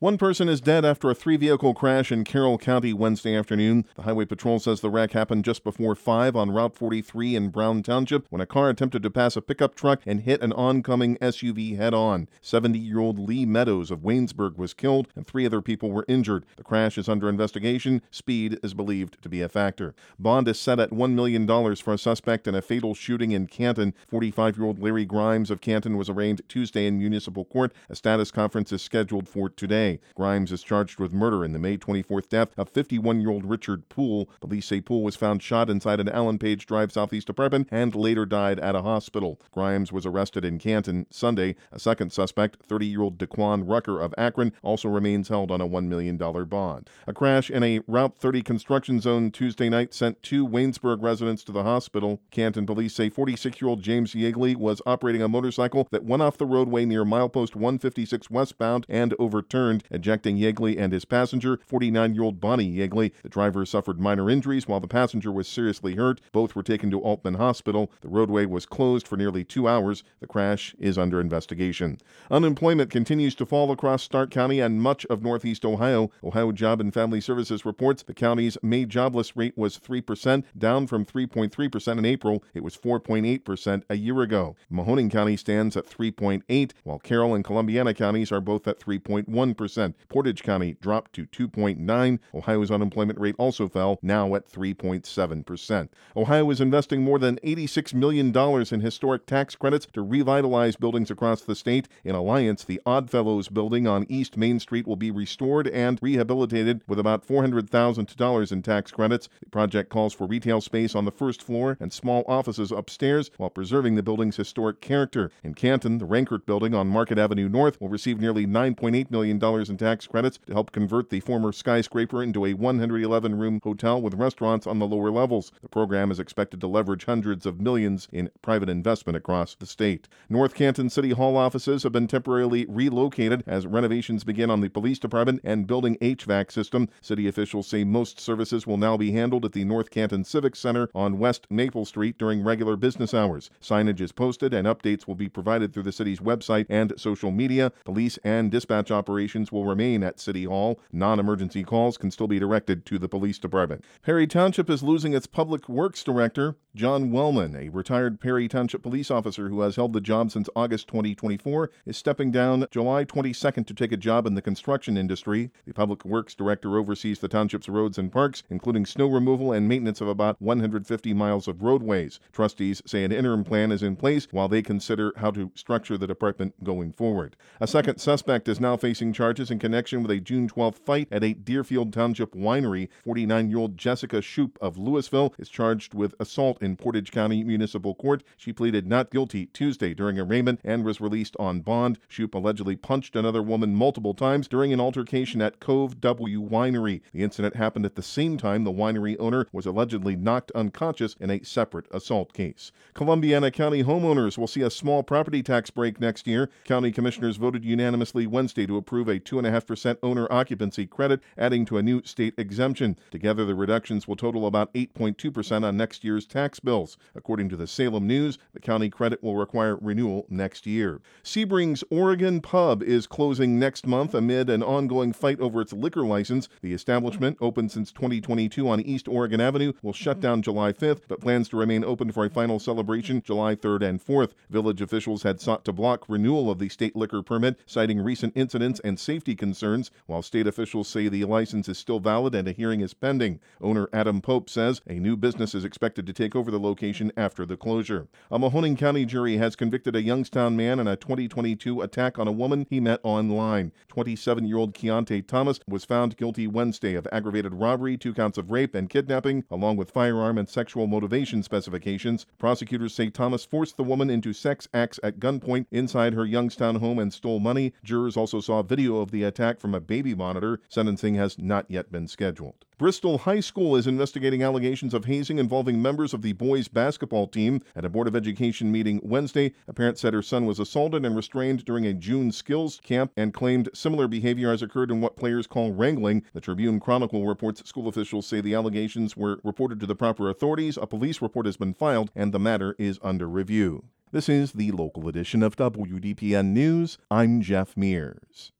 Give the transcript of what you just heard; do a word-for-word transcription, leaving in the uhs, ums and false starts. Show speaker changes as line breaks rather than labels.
One person is dead after a three-vehicle crash in Carroll County Wednesday afternoon. The Highway Patrol says the wreck happened just before five on Route forty-three in Brown Township when a car attempted to pass a pickup truck and hit an oncoming S U V head-on. seventy-year-old Lee Meadows of Waynesburg was killed and three other people were injured. The crash is under investigation. Speed is believed to be a factor. Bond is set at one million dollars for a suspect in a fatal shooting in Canton. forty-five-year-old Larry Grimes of Canton was arraigned Tuesday in municipal court. A status conference is scheduled for today. Grimes is charged with murder in the May twenty-fourth death of fifty-one-year-old Richard Poole. Police say Poole was found shot inside an Allen Page Drive Southeast apartment and later died at a hospital. Grimes was arrested in Canton Sunday. A second suspect, thirty-year-old Daquan Rucker of Akron, also remains held on a one million dollars bond. A crash in a Route thirty construction zone Tuesday night sent two Waynesburg residents to the hospital. Canton police say forty-six-year-old James Yeagley was operating a motorcycle that went off the roadway near milepost one fifty-six westbound and overturned, ejecting Yeagley and his passenger, forty-nine-year-old Bonnie Yeagley. The driver suffered minor injuries while the passenger was seriously hurt. Both were taken to Altman Hospital. The roadway was closed for nearly two hours. The crash is under investigation. Unemployment continues to fall across Stark County and much of northeast Ohio. Ohio Job and Family Services reports the county's May jobless rate was three percent, down from three point three percent in April. It was four point eight percent a year ago. Mahoning County stands at three point eight, while Carroll and Columbiana counties are both at three point one percent. Portage County dropped to two point nine. Ohio's unemployment rate also fell, now at three point seven percent. Ohio is investing more than eighty-six million dollars in historic tax credits to revitalize buildings across the state. In Alliance, the Oddfellows building on East Main Street will be restored and rehabilitated with about four hundred thousand dollars in tax credits. The project calls for retail space on the first floor and small offices upstairs while preserving the building's historic character. In Canton, the Rankert building on Market Avenue North will receive nearly nine point eight million dollars in tax credits to help convert the former skyscraper into a one hundred eleven room hotel with restaurants on the lower levels. The program is expected to leverage hundreds of millions in private investment across the state. North Canton City Hall offices have been temporarily relocated as renovations begin on the police department and building H V A C system. City officials say most services will now be handled at the North Canton Civic Center on West Maple Street during regular business hours. Signage is posted and updates will be provided through the city's website and social media. Police and dispatch operations will remain at City Hall. Non-emergency calls can still be directed to the police department. Perry Township is losing its public works director. John Wellman, a retired Perry Township police officer who has held the job since August twenty twenty-four, is stepping down July twenty-second to take a job in the construction industry. The public works director oversees the township's roads and parks, including snow removal and maintenance of about one hundred fifty miles of roadways. Trustees say an interim plan is in place while they consider how to structure the department going forward. A second suspect is now facing charges in connection with a June twelfth fight at a Deerfield Township winery. forty-nine-year-old Jessica Shoup of Louisville is charged with assault in Portage County Municipal Court. She pleaded not guilty Tuesday during arraignment and was released on bond. Shoup allegedly punched another woman multiple times during an altercation at Cove W Winery. The incident happened at the same time the winery owner was allegedly knocked unconscious in a separate assault case. Columbiana County homeowners will see a small property tax break next year. County commissioners voted unanimously Wednesday to approve a two point five percent owner occupancy credit, adding to a new state exemption. Together, the reductions will total about eight point two percent on next year's tax bills. According to the Salem News, the county credit will require renewal next year. Sebring's Oregon Pub is closing next month amid an ongoing fight over its liquor license. The establishment, open since twenty twenty-two on East Oregon Avenue, will shut down July fifth, but plans to remain open for a final celebration July third and fourth. Village officials had sought to block renewal of the state liquor permit, citing recent incidents and safety concerns, while state officials say the license is still valid and a hearing is pending. Owner Adam Pope says a new business is expected to take over the location after the closure. A Mahoning County jury has convicted a Youngstown man in a twenty twenty-two attack on a woman he met online. twenty-seven-year-old Keontae Thomas was found guilty Wednesday of aggravated robbery, two counts of rape and kidnapping, along with firearm and sexual motivation specifications. Prosecutors say Thomas forced the woman into sex acts at gunpoint inside her Youngstown home and stole money. Jurors also saw video of the attack from a baby monitor. Sentencing has not yet been scheduled. Bristol High School is investigating allegations of hazing involving members of the boys' basketball team. At a Board of Education meeting Wednesday, a parent said her son was assaulted and restrained during a June skills camp and claimed similar behavior has occurred in what players call wrangling. The Tribune Chronicle reports school officials say the allegations were reported to the proper authorities, a police report has been filed, and the matter is under review. This is the local edition of W D P N News. I'm Jeff Mears.